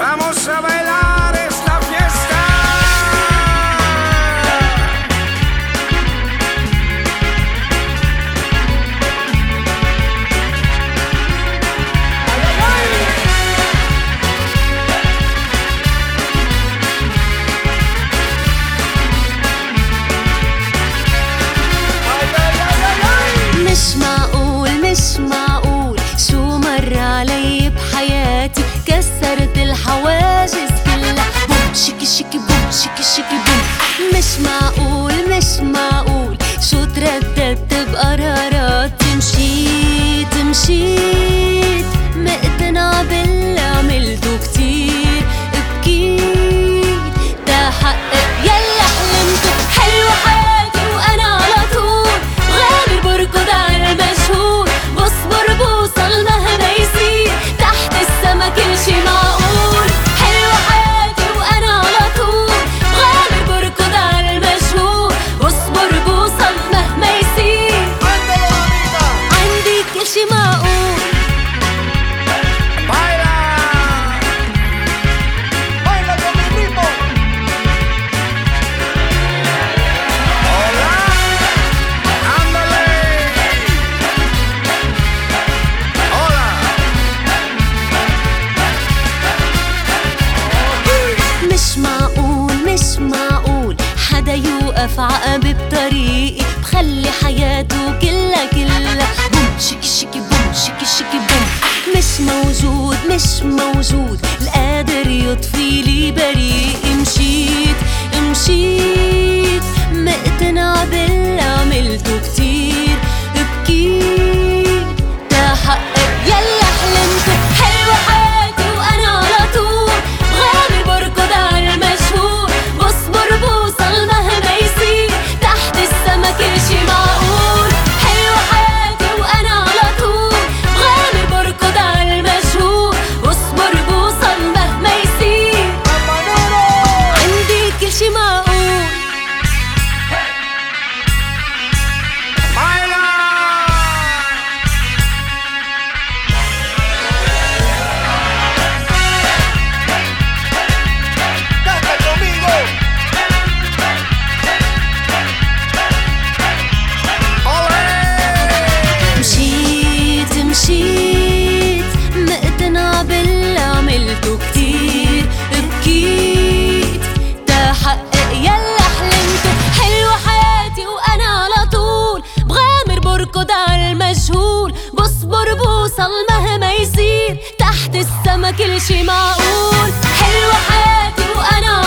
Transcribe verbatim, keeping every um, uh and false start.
Vamos a bailar esta fiesta. مش معقول مش معقول شو مر علي بحياتي، كسرت الحواجز كلها، بوم شكي شكي بوم شكي شكي بوم. مش معقول مش معقول شو ترددت بقراراتي، مشيت مشيت مقتنعة باللي عملته كتير، بكيت تا حقق يلا حلمته. حلوة حياتي وانا على طول غامر بركض على المجهول، بصبر بوصل مهما يصير، تحت السما كل شي معقول. حلوة حياتي وانا على طول غامر بركض على المجهول، بصبر بوصل مهما يصير، عندي كل شي معقول. مش معقول مش معقول حدا يوقف عقبي بطريقي، بخلي حياته كلها كلها بوم شكي شكي بوم شكي شكي بوم. مش موجود مش موجود القادر يطفي لي بريقي، مشيت مشيت مقتنعة باللي عملته كتير، بكيت تا حقق يلا حلمته. حلوة حياتي وانا على طول غامر بركض على المجهول، بصبر بوصل مهما يصير، تحت السما كل شي معقول. حلوة حياتي وانا على طول غامر بركض على المجهول، بصبر بوصل مهما يصير، عندي كل شي معقول. مشيت مشيت مقتنعة باللي عملته كتير، بكيت تا حقق يلا حلمته. حلوة حياتي وانا على طول بغامر بركض على المجهول، بصبر بوصل مهما يصير، تحت السما كل شي معقول. حلوة حياتي وانا